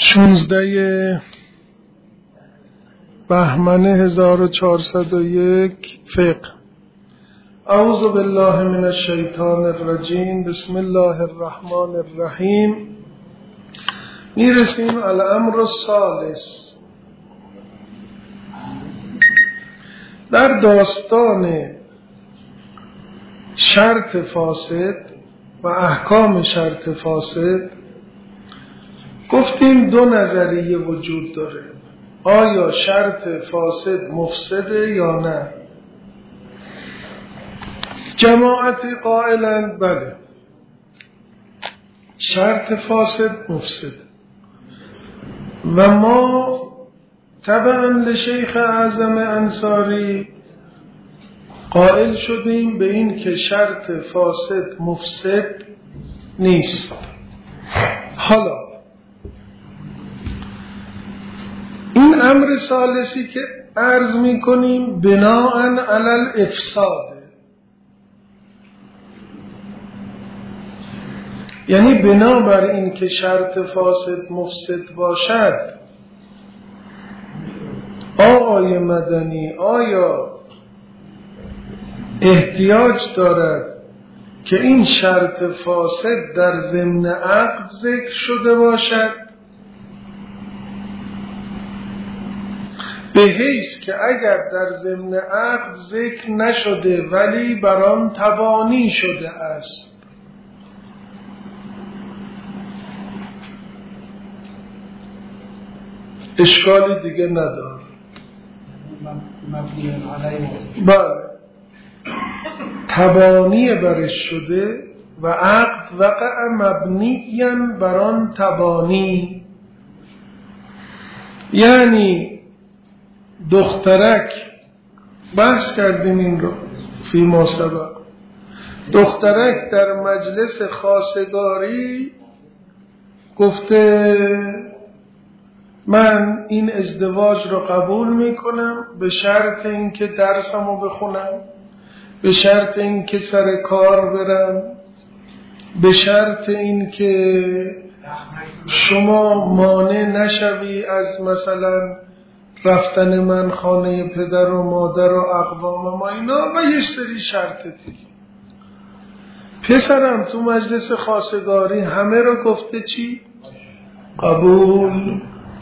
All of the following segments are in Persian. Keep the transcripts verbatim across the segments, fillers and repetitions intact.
شانزده بهمن هزار و چهارصد و یک فقه. اعوذ بالله من الشیطان الرجیم. بسم الله الرحمن الرحیم. میرسیم الامر الثالث. در داستان شرط فاسد و احکام شرط فاسد گفتیم دو نظریه وجود داره. آیا شرط فاسد مفسده یا نه؟ جماعتی قائلند بله، شرط فاسد مفسده و ما تبعا لشیخ اعظم انصاری قائل شدیم به این که شرط فاسد مفسد نیست. حالا این امر ثالثی که عرض می کنیم بناءً علی الافساد، یعنی بنا بر این که شرط فاسد مفسد باشد، آقای مدنی آیا احتیاج دارد که این شرط فاسد در ضمن عقد ذکر شده باشد؟ به حیث که اگر در ضمن عقد ذکر نشده ولی برام تبانی شده است، اشکالی دیگه نداره. بله، تبانی برش شده و عقد وقع مبنیاً بران تبانی، یعنی دخترک، بحث کردیم این رو فی ما سبق، دخترک در مجلس خواستگاری گفته من این ازدواج رو قبول میکنم به شرط اینکه درسمو بخونم، به شرط اینکه سر کار برم، به شرط اینکه شما مانع نشوی از مثلا رفتن من خانه پدر و مادر و اقوام ما اینا و یه سری شرط دیگه. پسرم تو مجلس خواستگاری همه رو گفته چی؟ قبول.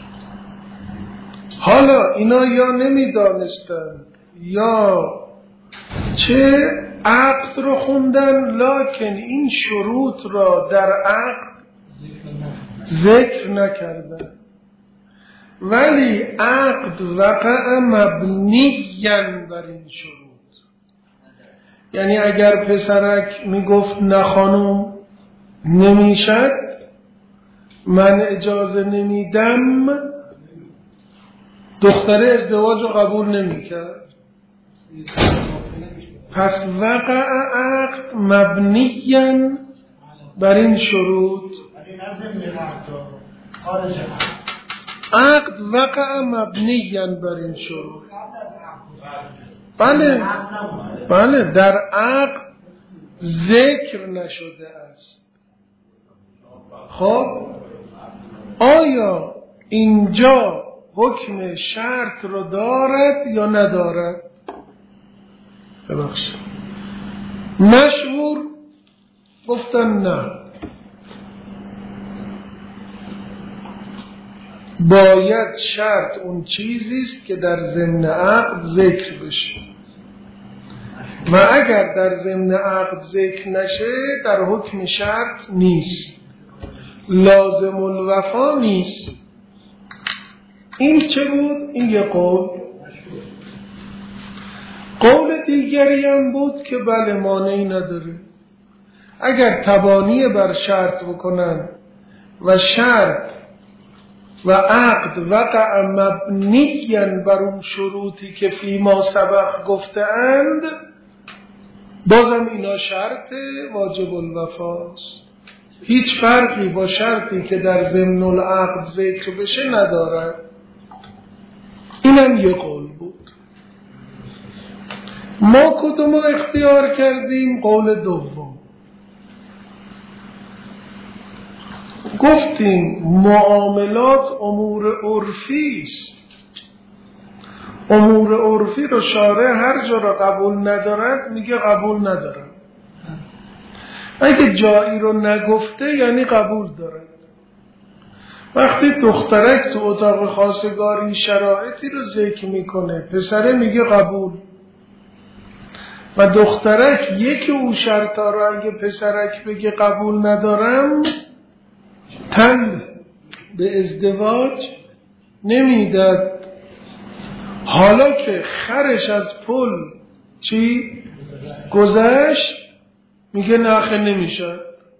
حالا اینا یا نمیدانستن یا چه عقد رو خوندن، لکن این شروط را در عقد ذکر نکردن، ولی عقد وقع مبنیاً بر این شروط. یعنی اگر پسرک میگفت نه خانم نمیشد، من اجازه نمیدم، دختره ازدواج رو قبول نمیکرد. پس وقع عقد مبنیاً بر این شروط. عقد وقع مبنیاً بر این شروط. بله بله، در عقد ذکر نشده است. خب آیا اینجا حکم شرط رو دارد یا ندارد؟ ببخشید، مشهور گفتن نه، باید شرط اون چیزیست که در ضمن عقد ذکر بشه و اگر در ضمن عقد ذکر نشه در حکم شرط نیست، لازم الوفا نیست. این چه بود؟ این یه قول. قول دیگری هم بود که بله مانعی نداره، اگر تبانی بر شرط بکنن و شرط و عقد وقع مبنیاً بر اون شروطی که فی ما سبق گفته اند، بازم اینا شرط واجب الوفاست، هیچ فرقی با شرطی که در ضمن العقد ذکر بشه ندارد. اینم یه قول بود. ما کدوم اختیار کردیم؟ قول دوم. گفتیم معاملات امور عرفی است. امور عرفی رو شارع هر جا را قبول ندارد میگه قبول ندارم. اگه جایی رو نگفته یعنی قبول دارد. وقتی دخترک تو اتاق خواستگاری شرایطی رو ذکر میکنه، پسره میگه قبول، و دخترک یکی اون شرطا رو اگه پسرک بگه قبول ندارم، تن به ازدواج نمیداد. حالا که خرش از پل چی گذشت میگه نخه نمیشه.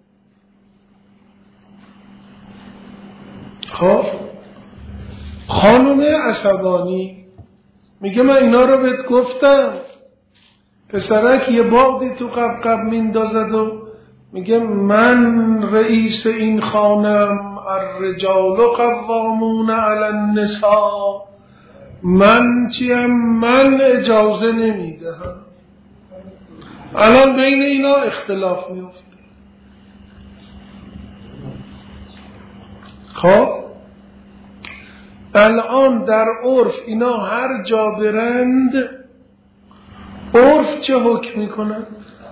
خب خانم عصبانی میگه من اینا رو بهت گفتم. پسرک یه بادی تو قب قب میندازد و میگه من رئیس این خانم، الرجال قوامون علی النساء، من چیم؟ من اجازه نمیدهم. الان بین اینا اختلاف میفته. خب الان در عرف اینا هر جا برند، عرف چه حکم میکنند؟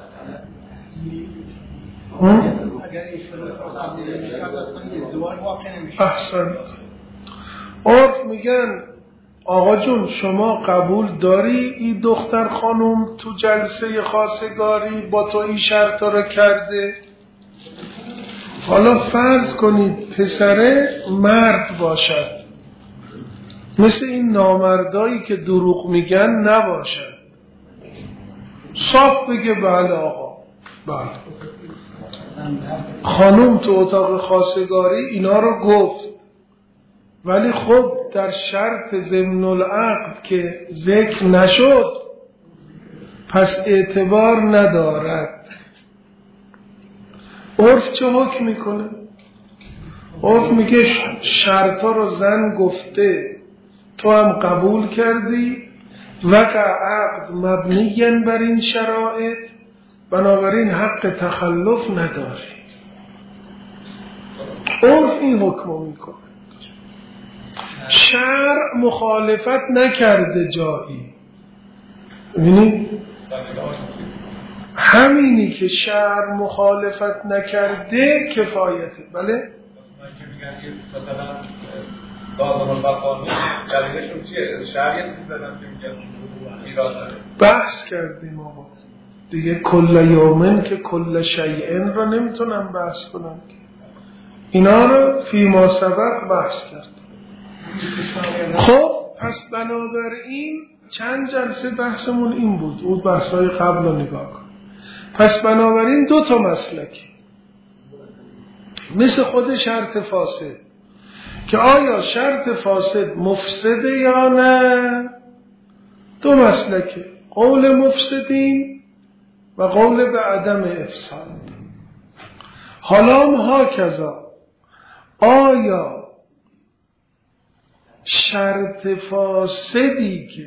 احسنت. عرف میگن آقا جون شما قبول داری این دختر خانم تو جلسه خواستگاری با تو این شرطا رو کرده؟ حالا فرض کنید پسره مرد باشد، مثل این نامردایی که دروغ میگن نباشد، صاف بگه بله آقا بله خانم تو اتاق خواستگاری اینا رو گفت، ولی خب در شرط ضمن العقد که ذکر نشد پس اعتبار ندارد. عرف چه حکم میکنه؟ عرف میگه شرطا رو زن گفته تو هم قبول کردی، وقع عقد مبنی بر این شرایط، بنابراین حق تخلف نداری. عرف این حکم میکنه. شرع مخالفت نکرده جایی. ببینید همینی که شرع مخالفت نکرده کفایته. بله؟ من که میگن مثلا لازم البقانی دلیلشون چیه؟ شرعی چیز دادن که میگن ایراد داره. بحث کردیم آقا دیگه. کل یومن که کل شیئن رو نمیتونم بحث کنم که اینا رو فی ما سبق بحث کردم. خب پس بنابراین چند جلسه بحثمون این بود، اون بحثای قبل رو نگاه کن. پس بنابراین دو تا مسلکی مثل خود شرط فاسد، که آیا شرط فاسد مفسده یا نه، دو مسلکه، قول مفسدین و قول به عدم افساد. حالا هم ها کذا، آیا شرط فاسدی که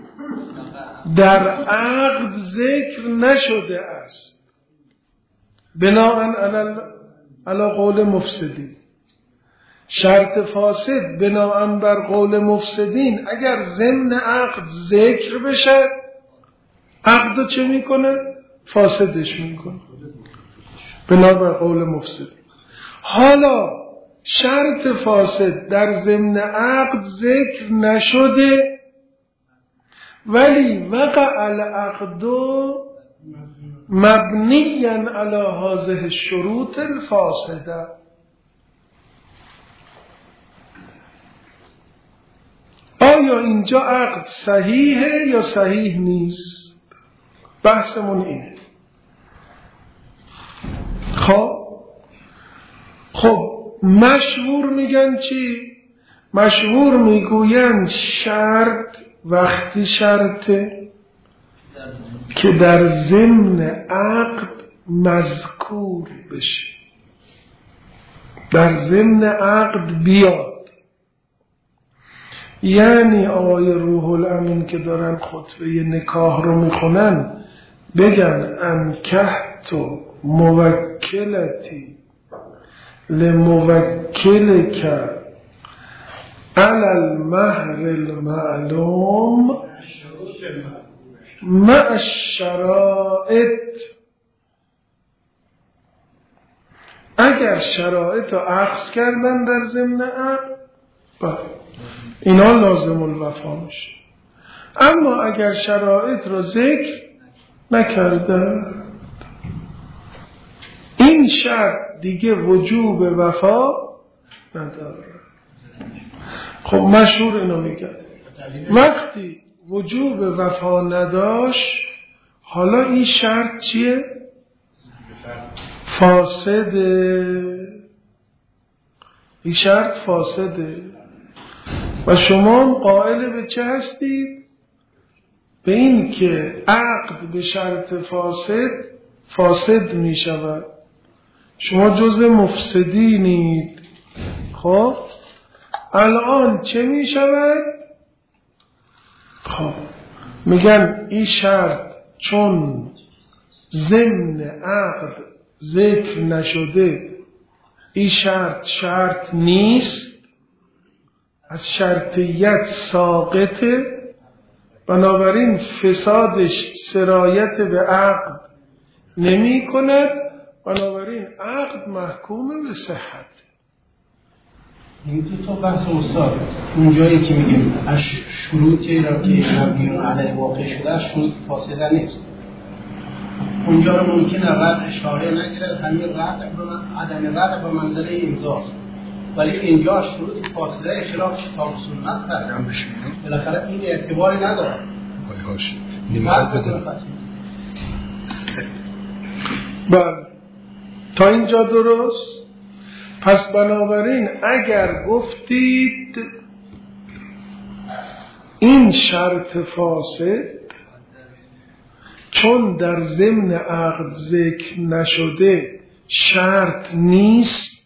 در عقد ذکر نشده است بناءً علی قول مفسدین، شرط فاسد بناءً بر قول مفسدین اگر ضمن عقد ذکر بشه عقدو چه میکنه؟ فاسدش میکنه بنا بر قول مفسدین. حالا شرط فاسد در ضمن عقد ذکر نشده ولی وقع العقد مبنیا علی هذه الشروط الفاسده. آیا اینجا عقد صحیحه یا صحیح نیست؟ بحثمون اینه. خب خب مشهور میگن چی؟ مشهور میگوین شرط وقتی شرطه که در ضمن عقد مذکور بشه، در ضمن عقد بیاد. یعنی آقای روح الامین که دارن خطبه نکاح رو میخونن بگن انکحت موکلتی لموکلک علی المهر المعلوم مع الشرائط. اگر شرایط رو اخذ کردن در ضمن عقد اینا لازم الوفا میشه، اما اگر شرایط رو ذکر نکرده این شرط دیگه وجوب وفا نداره. خب مشهور اینو میگن وقتی وجوب وفا نداشت حالا این شرط چیه؟ فاسده. این شرط فاسده و شما قائل به چه هستید؟ به این که عقد به شرط فاسد فاسد می شود. شما جزء مفسدینید. خب الان چه می شود؟ خب میگن این شرط چون ضمن عقد ذکر نشده این شرط شرط نیست، از شرطیت ساقطه، بنابراین فسادش سرایت به عقد نمی کند، بنابراین عقد محکوم به صحت. این دو تا بحث استاد اون جایی که میگیم از شروطی را که مبنی علیه واقع شده شروط فاسده نیست، اونجا رو ممکنه رد شارع نگیرد، همین رد عدم رد به منزله امضاست، ولی اینجا شروط فاسده خلاف کتاب و سنت هست، بالاخره این اعتباری نداره. آی هاشم نمیخواد بده. بله تا اینجا درست. پس بنابراین اگر گفتید این شرط فاسد چون در ضمن عقد ذکر نشده شرط نیست،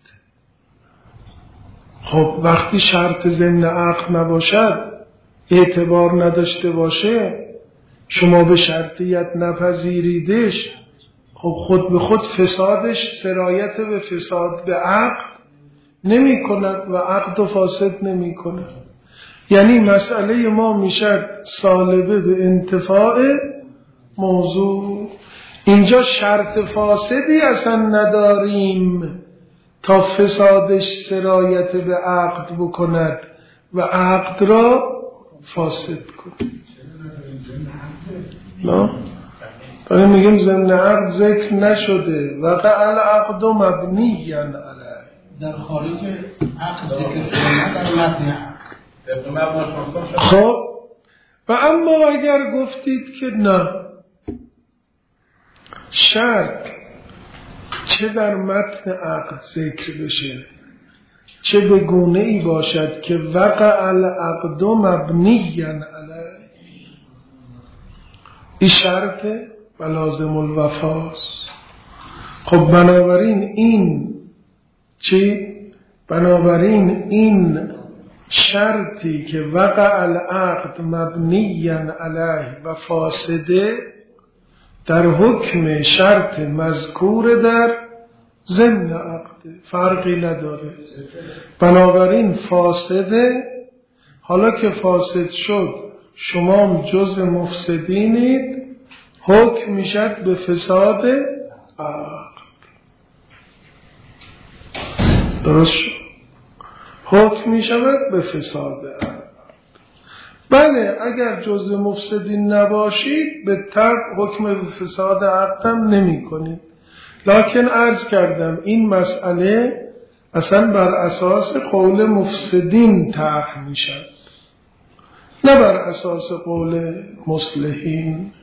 خب وقتی شرط ضمن عقد نباشد اعتبار نداشته باشه شما به شرطیت نپذیریدش، خب خود به خود فسادش سرایت به فساد به عقد نمی کند و عقد و فاسد نمی کند. یعنی مسئله ما میشه سالبه به انتفاع موضوع. اینجا شرط فاسدی اصلا نداریم تا فسادش سرایت به عقد بکند و عقد را فاسد کند. نه؟ برای میگیم ضمن عقد ذکر نشده وقع العقد مبنی علیه، در خارج عقد ذکر شده در متن عقد. خب و اما اگر گفتید که نه شرط چه در متن عقد ذکر بشه چه به گونه ای باشد که وقع العقد مبنی علیه، این شرطه و لازم الوفاست. خب بنابراین این چی؟ بنابراین این شرطی که وقع العقد مبنی علیه و فاسده در حکم شرط مذکور در ضمن عقد فرقی نداره، بنابراین فاسده. حالا که فاسد شد شما جز مفسدینید، حکم میشد به فساد عقد. درست شد؟ حکم میشود به فساد عقد. بله اگر جز مفسدین نباشید به طبع حکم به فساد عقد هم نمی کنید، لکن عرض کردم این مسئله اصلا بر اساس قول مفسدین طرح می شد، نه بر اساس قول مصلحین.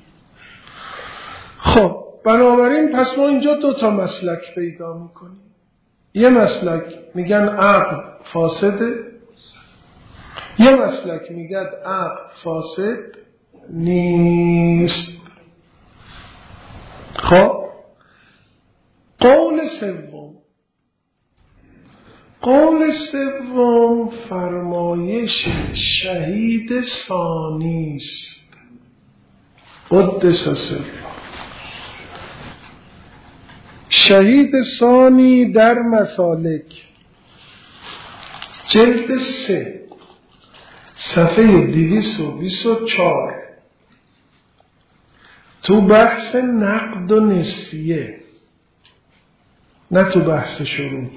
خب بنابراین پس ما اینجا دو تا مسلک پیدا می کنیم. یه مسلک میگن عقد فاسده، یه مسلک میگن عقد فاسد نیست. خب قول سوم قول سوم فرمایش شهید ثانی است قدس سره. شهید ثانی در مسالک جلد سه صفحه دویست و بیست و چهار تو بحث نقد و نسیه، نه تو بحث شروط.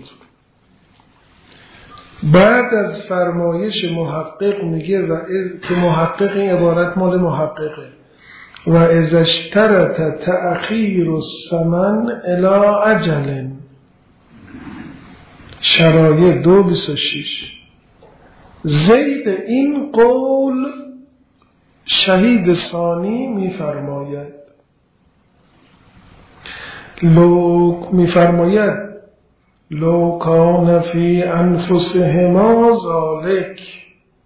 بعد از فرمایش محقق میگه و از که محقق این عبارت مال محققه و اذا اشترط تأخیر الثمن الی اجل شرایط دو بیست و شش. زید این قول شهید ثانی میفرماید لو میفرماید لو کان فی انفسهما ذالک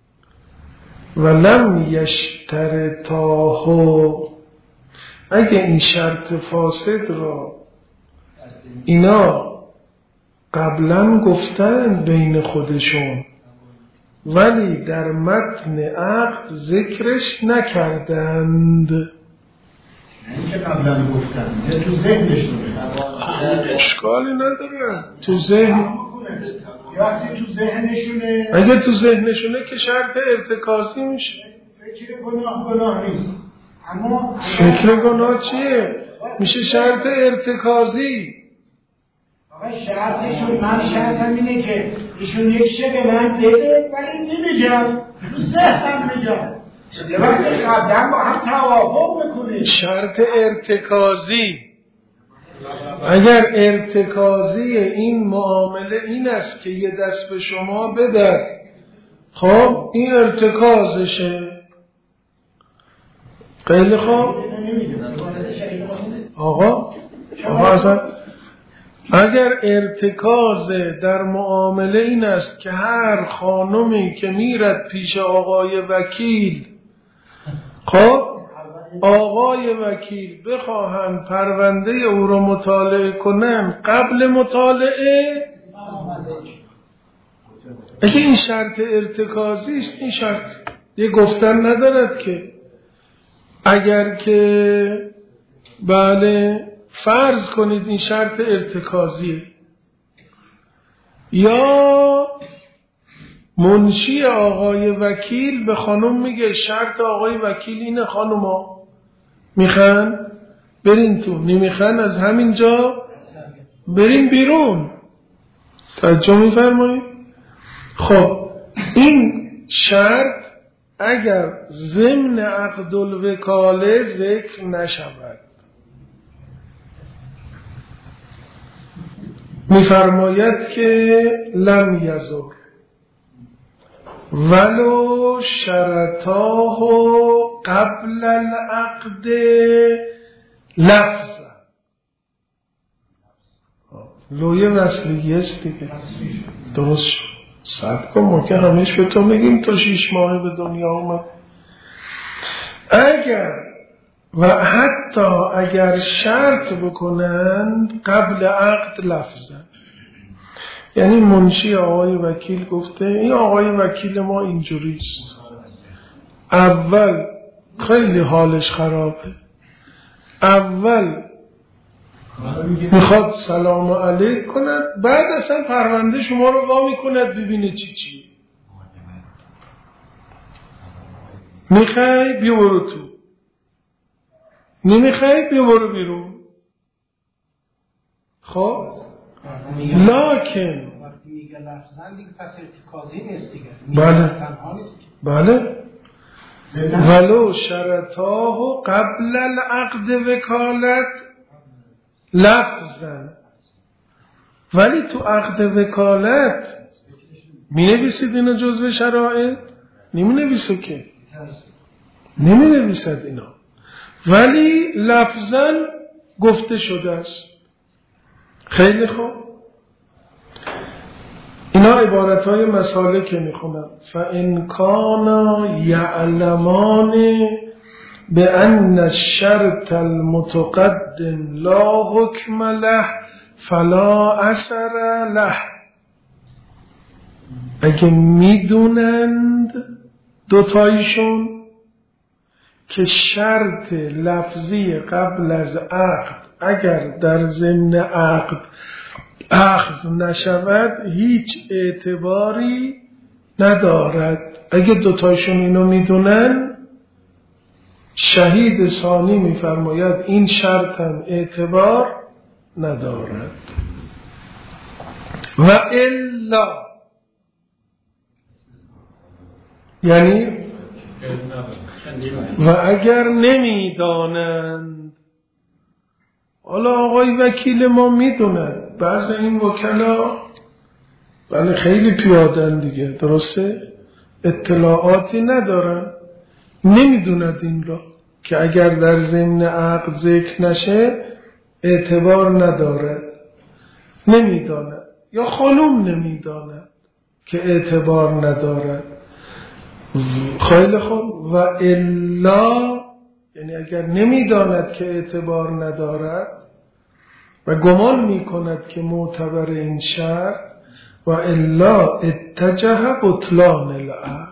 ولم یشترطاه، اگه این شرط فاسد را اینا قبلا گفتن بین خودشون ولی در متن عقد ذکرش نکردند. این که قبلا گفتن تو ذهنشونه، اشکالی نداره تو ذهن. وقتی تو ذهنشونه، اگه تو ذهنشونه که شرط ارتکاسی میشه. فکر گناه گناه نیست، اما فکر گناه چیه؟ میشه شرط ارتکازی. آقا شرطشون، من شرطم اینه که ایشون یک شی به من بده ولی نمیگم، تو ذهنم میگم یه وقتی قبلا با هم توافق میکنه. شرط ارتکازی، اگر ارتکازی این معامله این است که یه دست به شما بدن، خب این ارتکازشه. خیلی خوب آقا آقا اصلا اگر ارتکاز در معامله این است که هر خانمی که میرد پیش آقای وکیل، خب آقای وکیل بخواهند پرونده او را مطالعه کنن، قبل مطالعه اگه این شرط ارتکازی است، این شرط یه گفتن ندارد که اگر که بله فرض کنید این شرط ارتکازیه یا منشی آقای وکیل به خانم میگه شرط آقای وکیل اینه خانوما میخوان برین تو، نمیخوان از همین جا برین بیرون. توجه میفرمایید؟ خب این شرط اگر ضمن عقد الوکاله ذکر نشود، میفرماید که لم یزر ولو شرطاه قبل العقد لفظ. لوی وصلیه است دیگه، درست شد. صبر کن ما که همیش به تو میگیم تا شیش ماه به دنیا اومد. اگر و حتی اگر شرط بکنند قبل عقد لفظا، یعنی منشی آقای وکیل گفته این آقای وکیل ما اینجوریست، اول خیلی حالش خرابه، اول میخواد سلام علیک کند، بعد اصلا پرونده شما رو وا میکند ببینه چی چی میخوای بیا برو تو، نمیخوای بیا برو بیرون. خب لکن وقتی میگه لفظاً دیگه پس ارتکازی نیست دیگه، بله تنها نیست. بله ولو شرطاه قبل العقد وکالت لفظا، ولی تو عقد وکالت می نویسید اینا جزو شرایط؟ نمی نویسه که، نمی نویسد اینا، ولی لفظا گفته شده است. خیلی خوب، اینا عبارت های مسائل که می خونم. فَإِنْ كَانَا يَعْلَمَانِ بأن الشرط المتقدم لا حکم له فلا اثر له. اگه میدونند دوتایشون که شرط لفظی قبل از عقد اگر در ضمن عقد اخذ نشود هیچ اعتباری ندارد. اگه دوتایشون اینو میدونن، شهید ثانی میفرماید این شرط هم اعتبار ندارد. و الا، یعنی و اگر نمیدانند. حالا آقای وکیل ما میدونند، بعض این وکلا بله خیلی پیادن دیگه، درسته؟ اطلاعاتی ندارن، نمیدوند این را که اگر در ضمن عقد ذکر نشه اعتبار ندارد، نمیداند. یا خانوم نمیداند که اعتبار ندارد. خیلی خوب. و الا، یعنی اگر نمیداند که اعتبار ندارد و گمان میکند که معتبر این شرط، و الا اتجه بطلان العقد،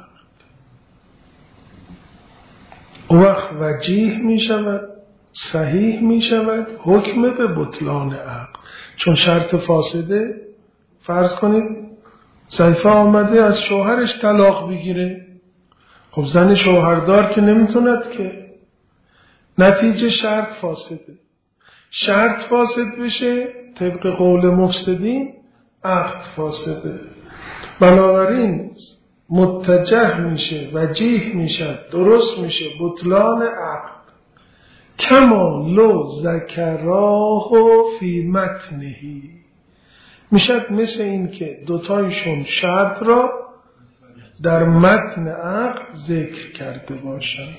او وقت وجیه می شود، صحیح می شود حکم به بطلان عقد. چون شرط فاسده، فرض کنید ضعیفه آمده از شوهرش طلاق بگیره، خب زن شوهردار که نمیتوند که، نتیجه شرط فاسده. شرط فاسد بشه طبق قول مفسدین عقد فاسده. بنابراین متجه میشه، وجیه میشه، درست میشه بطلان عقد. کما لو ذکراه فی متنهی، میشد مثل این که دوتایشون شرط را در متن عقد ذکر کرده باشند.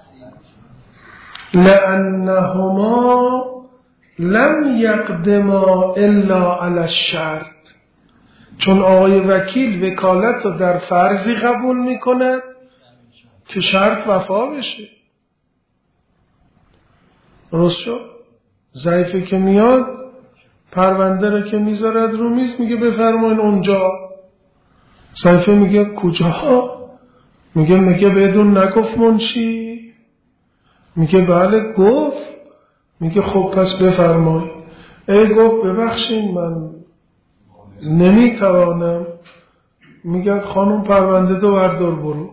لأنهما لم یقدما الا علی الشرط، چون آقای وکیل وکالت رو در فرضی قبول میکنه که شرط وفا بشه. درست شد؟ ضعیفه که میاد پرونده رو که میذارد رو میز، میگه بفرمایین اونجا. ضعیفه میگه کجا؟ میگه میگه بدون نگفت منشی؟ میگه بله گفت. میگه خب پس بفرمایین. ای گفت ببخشین من نمیتوانم. میگه خانم پرونده دو بردار برو.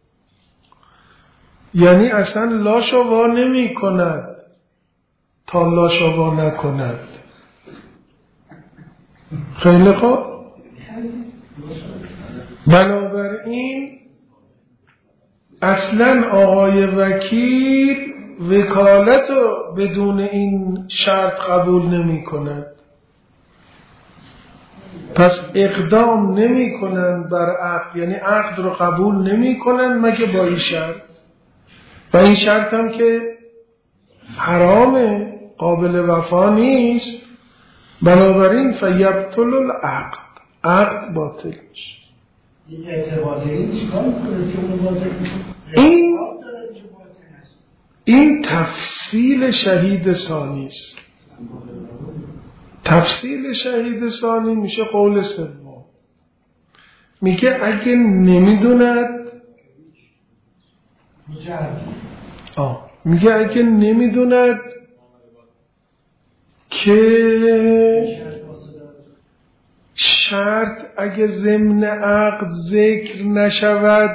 یعنی اصلا لاشو وا نمی کند تا لاشو وا نکند. خیلی خوب. بنابراین اصلا آقای وکیل وکالت رو بدون این شرط قبول نمی کند. پس اقدام نمی کنن بر عقد، یعنی عقد رو قبول نمی کنن مگه با این شرط. و این شرط هم که حرامه، قابل وفا نیست. بنابراین فیبطل العقد، عقد باطل میشه. این اعتباری این چیکار میکنه که اون باطل میشه؟ این این تفصیل شهید ثانی است. تفصیل شهید ثانی میشه قول سوم. میگه اگه نمیدوند آه میگه اگه نمیدوند که شرط اگه ضمن عقد ذکر نشود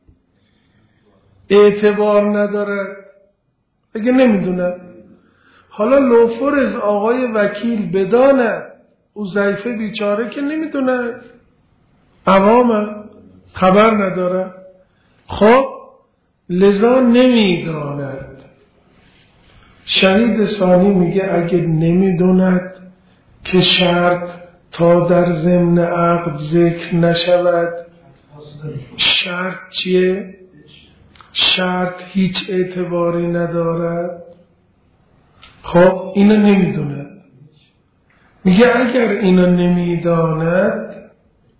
اعتبار ندارد. اگه نمیدوند، حالا لوفرز آقای وکیل بداند، او ضعیفه بیچاره که نمیدوند، عوام خبر نداره، خب لذا نمیداند. شهید ثانی میگه اگه نمیدوند که شرط تا در ضمن عقد ذکر نشود، شرط چیه؟ شرط هیچ اعتباری ندارد. خب اینو نمیدوند. میگه اگر اینو نمیداند،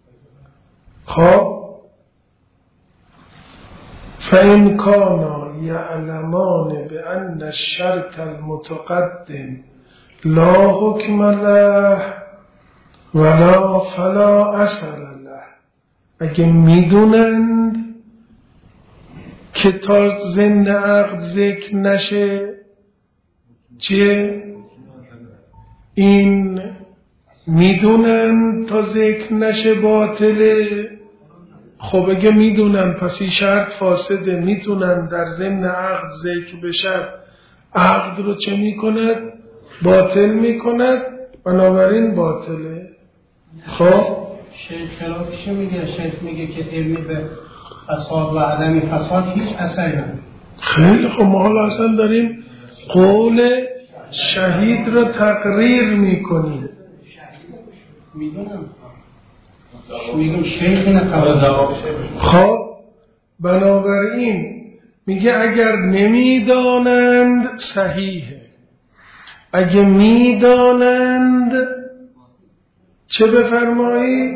خب فإن كانا يعلمان بأن الشرط المتقدم لا حكم له ولا فلا اثر له، اگه میدونند که تا ضمن عقد ذکر نشه چیه؟ این میدونن تا ذکر نشه باطله. خب اگه میدونن پس این شرط فاسده، میتونن در ضمن عقد ذکر بشه، عقد رو چه میکند؟ باطل میکند، بنابراین باطله. خب شیخ خلافش میگه، شیخ میگه که علمی به فساد و عدم فساد هیچ اثری نداره. خیلی خب ما حالا اصلا داریم قول شهید رو تقریر میکنیم. میدونم میگم شیخ نقبل. خب بنابراین میگه اگر نمیدانند صحیحه، اگه میدانند چه بفرمایید؟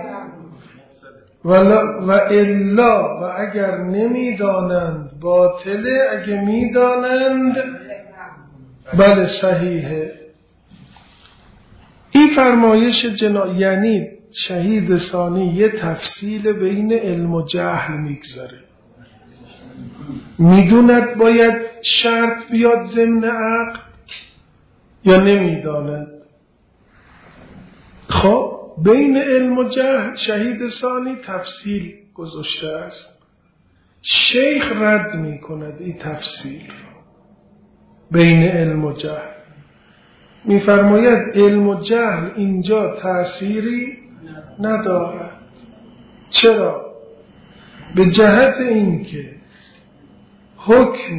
و الا، و اگر نمیدانند باطله، اگه میدانند بله صحیحه. این فرمایش جنا، یعنی شهید ثانی یه تفصیل بین علم و جهل میگذاره. میدوند باید شرط بیاد ضمن عقد یا نمیداند؟ خب بین علم و جهل شهید ثانی تفصیل گذاشته است. شیخ رد میکند این تفصیل بین علم و جهل، میفرماید علم و جهل اینجا تأثیری ندارد. چرا؟ به جهت اینکه حکم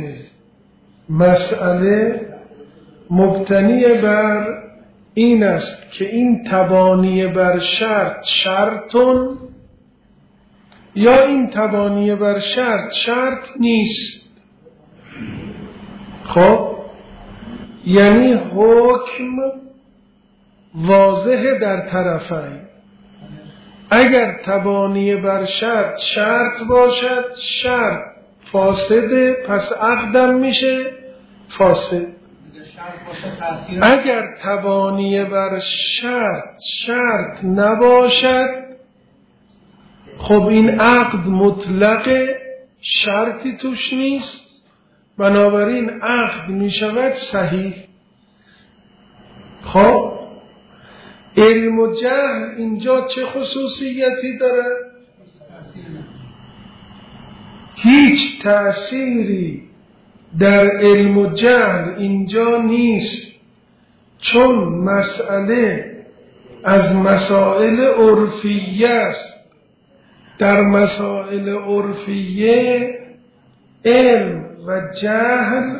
مسئله مبتنی بر این است که این تبانی بر شرط شرطون یا این تبانی بر شرط شرط نیست. خب یعنی حکم واضح در طرفین. اگر تبانی بر شرط شرط باشد شرط فاسده، پس عقدم میشه فاسد. اگر تبانی بر شرط شرط نباشد، خب این عقد مطلق شرطی توش نیست، بنابراین عقد می شود صحیح. خب علم و جهل اینجا چه خصوصیتی داره؟ هیچ تأثیری در علم و جهل اینجا نیست، چون مسئله از مسائل عرفیه است. در مسائل عرفیه علم و جهل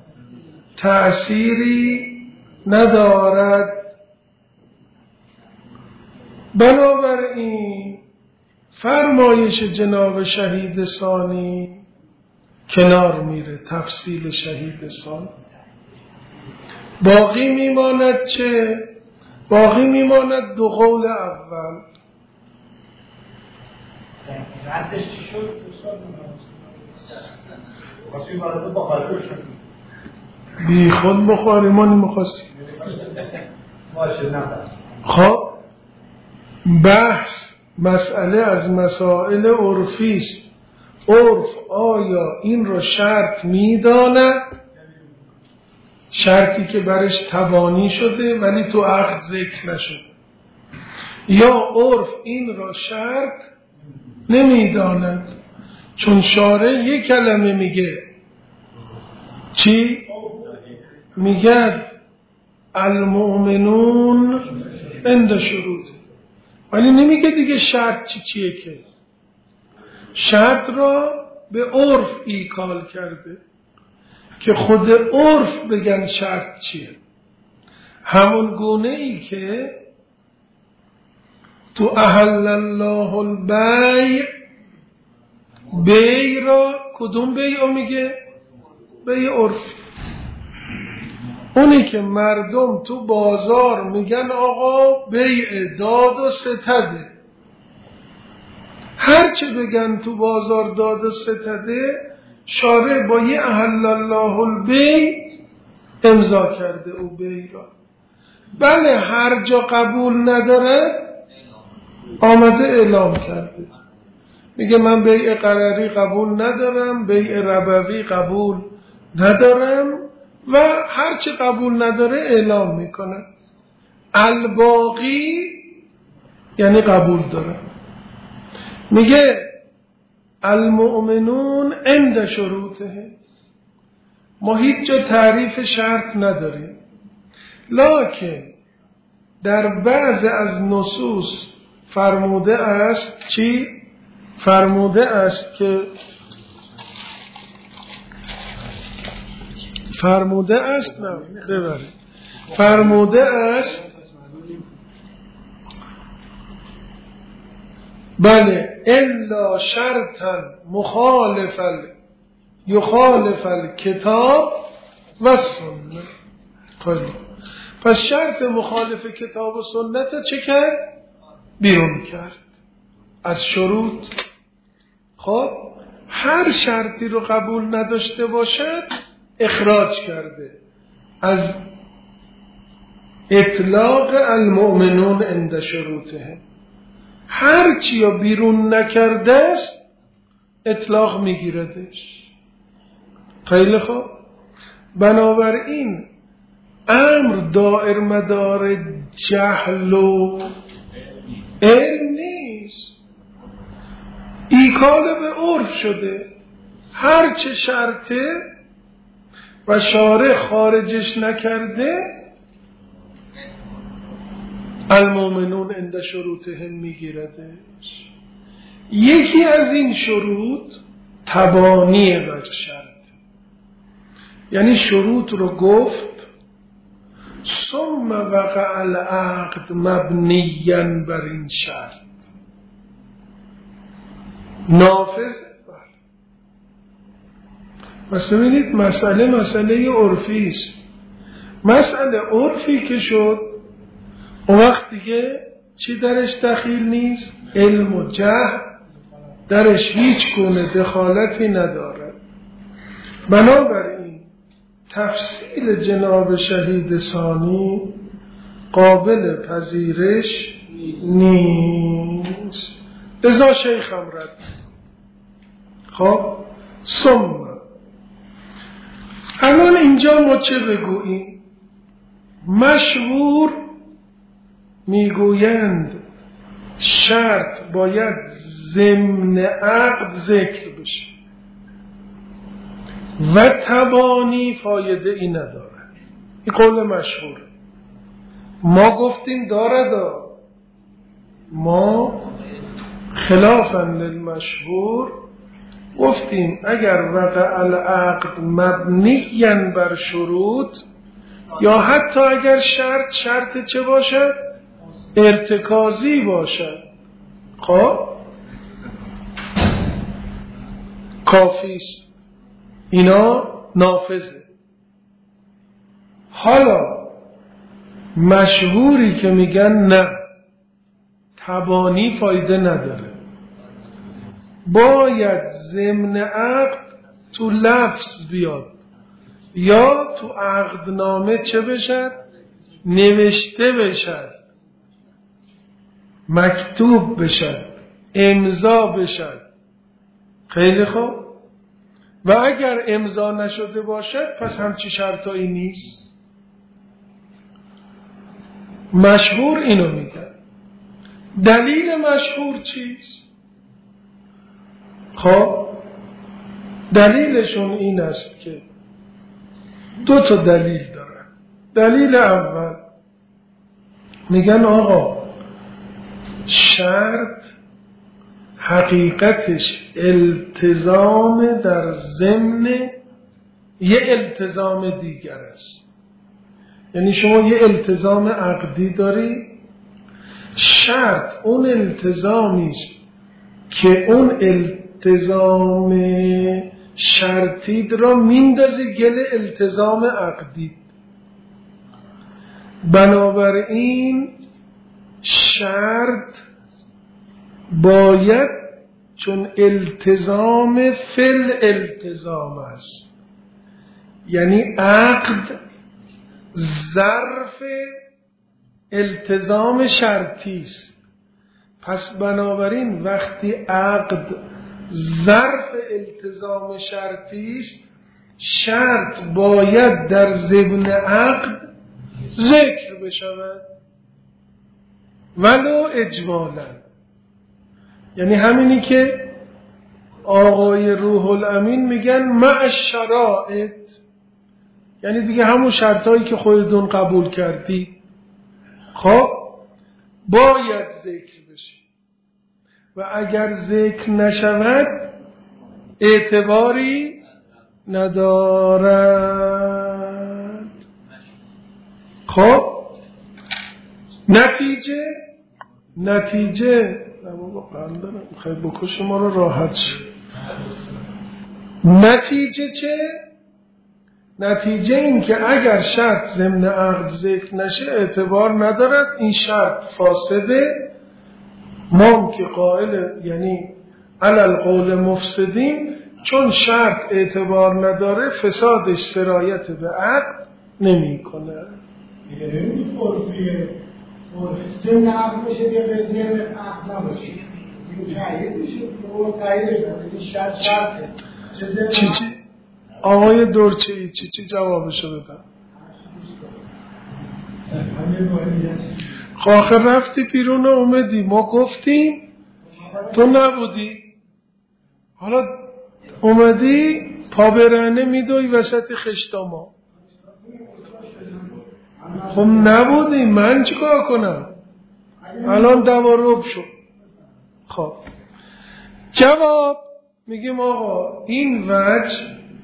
تأثیری ندارد. بنابراین فرمایش جناب شهید ثانی کنار میره، تفصیل شهید ثانی. باقی میماند چه؟ باقی میماند دو قول اول. ردش چی شد؟ خواستیم برای بخاری بشن بی خود بخاری ما نمیخواستیم. خب بحث مسئله از مسائل عرفی است. عرف آیا این رو شرط میداند؟ شرطی که برش تبانی شده ولی تو عقد ذکر نشده، یا عرف این رو شرط نمیداند؟ چون شارع یک کلمه میگه چی؟ میگه المؤمنون عند شروط، ولی نمیگه دیگه شرط چی چیه. که شرط را به عرف ایکال کرده که خود عرف بگن شرط چیه. همون گونه ای که تو احل الله البیع، بیع را کدوم بیع میگه؟ بیع عرفی. اونی که مردم تو بازار میگن آقا بیع داد و ستده، هرچه بگن تو بازار داد و ستده، شارع با یه احل الله البیع امضا کرده او بیع را. بله هر جا قبول نداره آمده اعلام کرده، میگه من بیع قراری قبول ندارم، بیع ربوی قبول ندارم و هرچی قبول نداره اعلام میکنه. الباقی یعنی قبول داره. میگه المؤمنون عند شروطه، ما هیچ جا تعریف شرط نداریم، لکن در بعض از نصوص فرموده است چی؟ فرموده است که فرموده است نه ببرید فرموده است بله الا شرطا مخالف یخالف الکتاب و سنت. پس شرط مخالف کتاب و سنت چه کرد؟ بیرون کرد از شروط. خب هر شرطی رو قبول نداشته باشد اخراج کرده از اطلاق المؤمنون عند شروطه. هر چی رو بیرون نکرده است اطلاق میگیردش. خیلی خوب. بنابراین امر دائر مدار جهل و علم نیست، ایکال به عرف شده. هر چه شرطه و شارع خارجش نکرده المؤمنون عند شروطهم میگیردش. یکی از این شروط تبانی بر شرط، یعنی شروط رو گفت ثم وقع العقد مبنیا بر این شرط نافذ. مثلا ببینید مسئله مسئله عرفی است. مسئله عرفی که شد اون وقت دیگه چی درش دخیل نیست؟ علم و جهل درش هیچ گونه دخالتی نداره. بنابراین تفصیل جناب شهید ثانی قابل پذیرش نیست. لذا شیخم رد. خب ثم الان اینجا ما چه بگوییم؟ مشهور میگویند شرط باید ضمن عقد ذکر بشه و تبانی فایده ای نداره. این قول مشهور. ما گفتیم داره، ما خلافاً للمشهور گفتیم اگر وقع العقد مبنیاً بر شروط یا حتی اگر شرط شرط چه باشد؟ ارتکازی باشد، خب کافی است، اینا نافذه. حالا مشهوری که میگن نه تبانی فایده نداره، باید ضمن عقد تو لفظ بیاد یا تو عقدنامه چه بشد؟ نوشته بشد، مکتوب بشد، امضا بشد. خیلی خوب. و اگر امضا نشده باشد پس همچی شرطایی نیست. مشهور اینو میگن. دلیل مشهور چیست؟ خب دلیلشون این است که دو تا دلیل دارن. دلیل اول میگن آقا شرط حقیقتش التزام در ضمن یه التزام دیگر است. یعنی شما یه التزام عقدی داری، شرط اون التزامی است که اون التزام شرطی را میندازی گل التزام عقدی. بنابراین شرط باید چون التزام فل التزام است، یعنی عقد ظرف التزام شرطی است. پس بنابراین وقتی عقد ظرف التزام شرطی است شرط باید در ضمن عقد ذکر بشود. ولو اجمالا، یعنی همینی که آقای روح الامین میگن مع الشرائط، یعنی دیگه همون شرطایی که خودتون قبول کردی خب باید ذکر بشه و اگر ذکر نشود اعتباری ندارد. خب نتیجه نتیجه خیلی بکش ما رو راحت شد. نتیجه چه؟ نتیجه این که اگر شرط ضمن عقد ذکر نشه اعتبار ندارد، این شرط فاسده. ما که قائل یعنی علل قول مفسدین، چون شرط اعتبار نداره فسادش سرایت به عقد نمی کنه. دیگه نمیدونی عرفیه ضمن عقد بشه یا ضمن عقد نباشه، این تایید میشه اون تاییدش این شرط شرطه. چی چی؟ آقای دورچه‌ای چی چی جوابشو بدم؟ خب آخر رفتی بیرون اومدی ما گفتیم تو نبودی، حالا اومدی پا برهنه میدوی وسط خشتاما. خب نبودی، من چیکار کنم؟ الان دوارب شد. خب جواب میگیم آقا این وجه،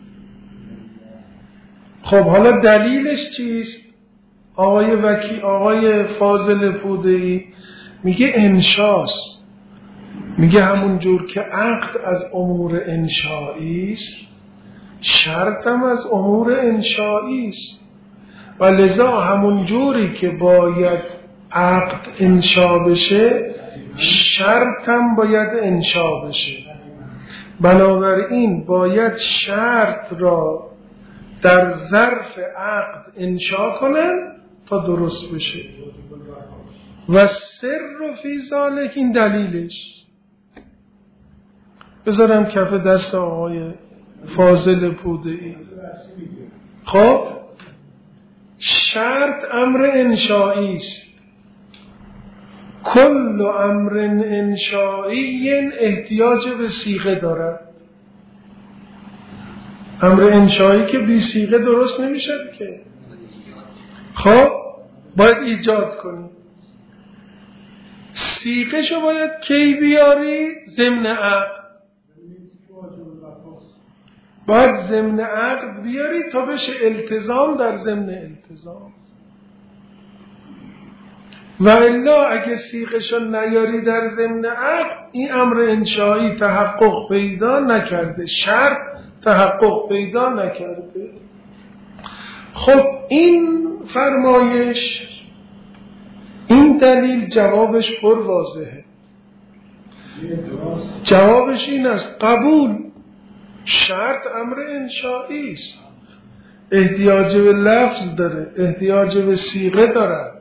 خب حالا دلیلش چیست؟ آقای وکی آقای فاضل پوده‌ای میگه انشاست، میگه همون جور که عقد از امور انشایی است شرط هم از امور انشایی است و لذا همون جوری که باید عقد انشا بشه شرط هم باید انشا بشه. بنابراین باید شرط را در ظرف عقد انشا کنن تا درست بشه و سر فی ذالک، این دلیلش. بذارم کف دست آقای فاضل پوده‌ای. خب شرط امر انشایی است، کل امر انشایی احتیاج به صیغه دارد. امر انشایی که بی صیغه درست نمیشه که، خب باید ایجاد کنی. صیغه شو باید کی بیاری؟ ضمن عقد. باید ضمن عقد بیاری تا بشه التزام در ضمن التزام، و الا اگه صیغه شو نیاری در ضمن عقد این امر انشایی تحقق پیدا نکرده، شرط تحقق پیدا نکرده. خب این فرمایش، این دلیل جوابش پر واضحه. جوابش این است قبول، شرط امر انشایی است، احتیاج به لفظ داره، احتیاج به صیغه داره.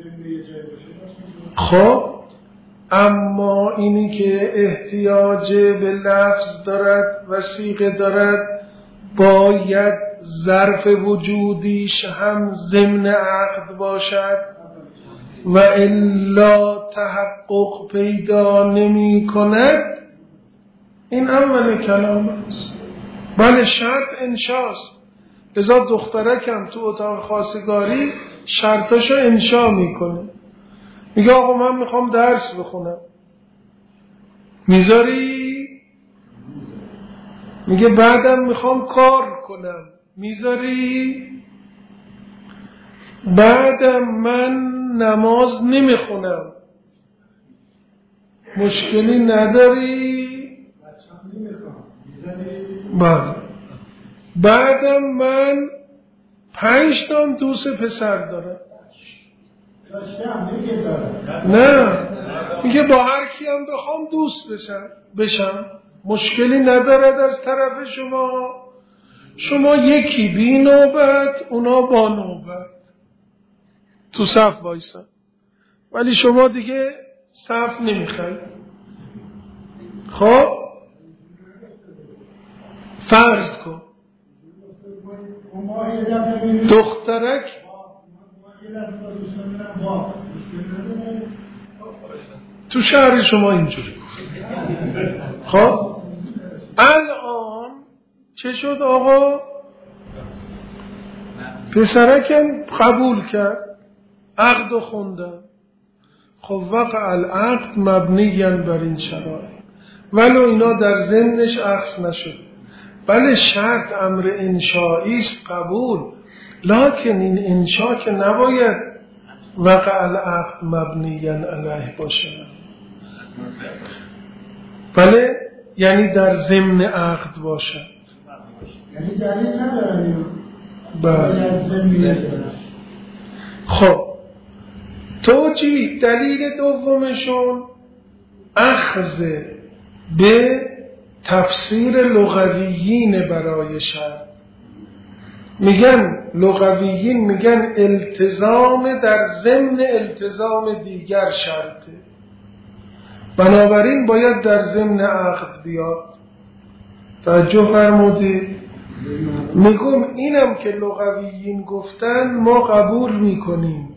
خب اما اینی که احتیاج به لفظ دارد و صیغه دارد باید ظرف وجودیش هم ضمن عقد باشد و الا تحقق پیدا نمی کند. این اول کلام است. بله شرط انشاست، لذا دخترکم تو اتاق خواستگاری شرطاشو انشا میکنه. میگه آقا من میخوام درس بخونم، میذاری؟ میگه بعدم میخوام کار کنم، میذاری؟ بعدم من نماز نمیخونم، مشکلی نداری؟ بله. بعدم من پنج تا دوست پسر دارم. نه میگه با هر کیم بخوام دوست بشم بشم مشکلی ندارد از طرف شما. شما یکی بی نوبت، اونا با نوبت تو صف وایسن، ولی شما دیگه صف نمیخواید. خب فرض کن دخترک تو شهر شما اینجوری. خب الان چه شد آقا؟ پسرکم قبول کرد، عقد رو خوندن. خب وقع العقد مبنیاً بر این شرایط، ولو اینا در ضمنش عکس نشد. بله شرط امر انشایی است، قبول، لکن این انشا که نباید وقع العقد مبنیاً علیه باشه. بله یعنی در ضمن عقد باشه، یعنی دلیل ندارن. بله. خب توجیه دلیل دومشون اخذ به تفسیر لغویین برای شرط. میگن لغویین میگن التزام در ضمن التزام دیگر شرطه، بنابراین باید در ضمن عقد بیاد. توجه فرمودید؟ میگم اینم که لغویین گفتن ما قبول میکنیم،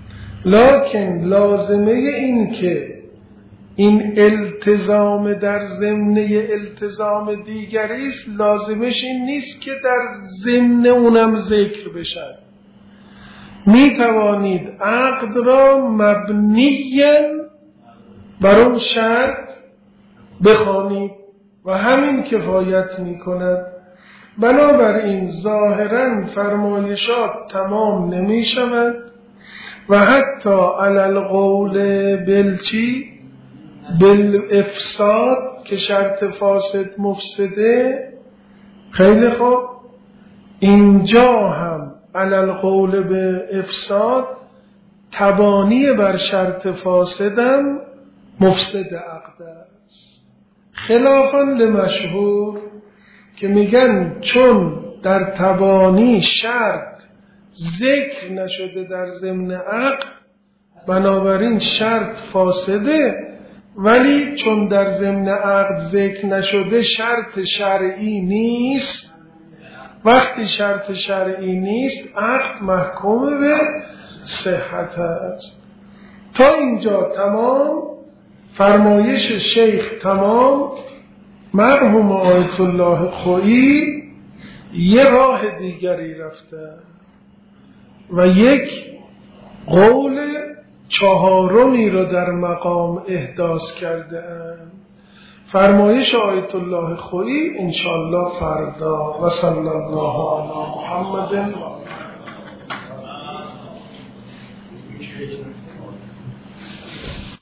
لکن لازمه این که این التزام در ضمن التزام دیگری است، لازمش این نیست که در ضمن اونم ذکر بشن. می توانید عقد را مبنیاً بر اون شرط بخوانید و همین کفایت می کند. بنابراین ظاهراً فرمایشات تمام نمی شود و حتی علی القول بالچی بالافساد که شرط فاسد مفسده. خیلی خوب، اینجا هم علی القول به افساد تبانی بر شرط فاسدم مفسد عقد است، خلافاً لمشهور که میگن چون در تبانی شرط ذکر نشده در ضمن عقد، بنابراین شرط فاسده، ولی چون در ضمن عقد ذکر نشده شرط شرعی نیست. وقتی شرط شرعی نیست عقد محکوم به صحت است. تا اینجا تمام، فرمایش شیخ تمام. مرحوم آیت الله خویی یه راه دیگری رفته و یک قول چهارمی رو در مقام احداث کرده اند. فرمایش آیت الله خویی انشاءالله فردا. و صلی الله علی محمد.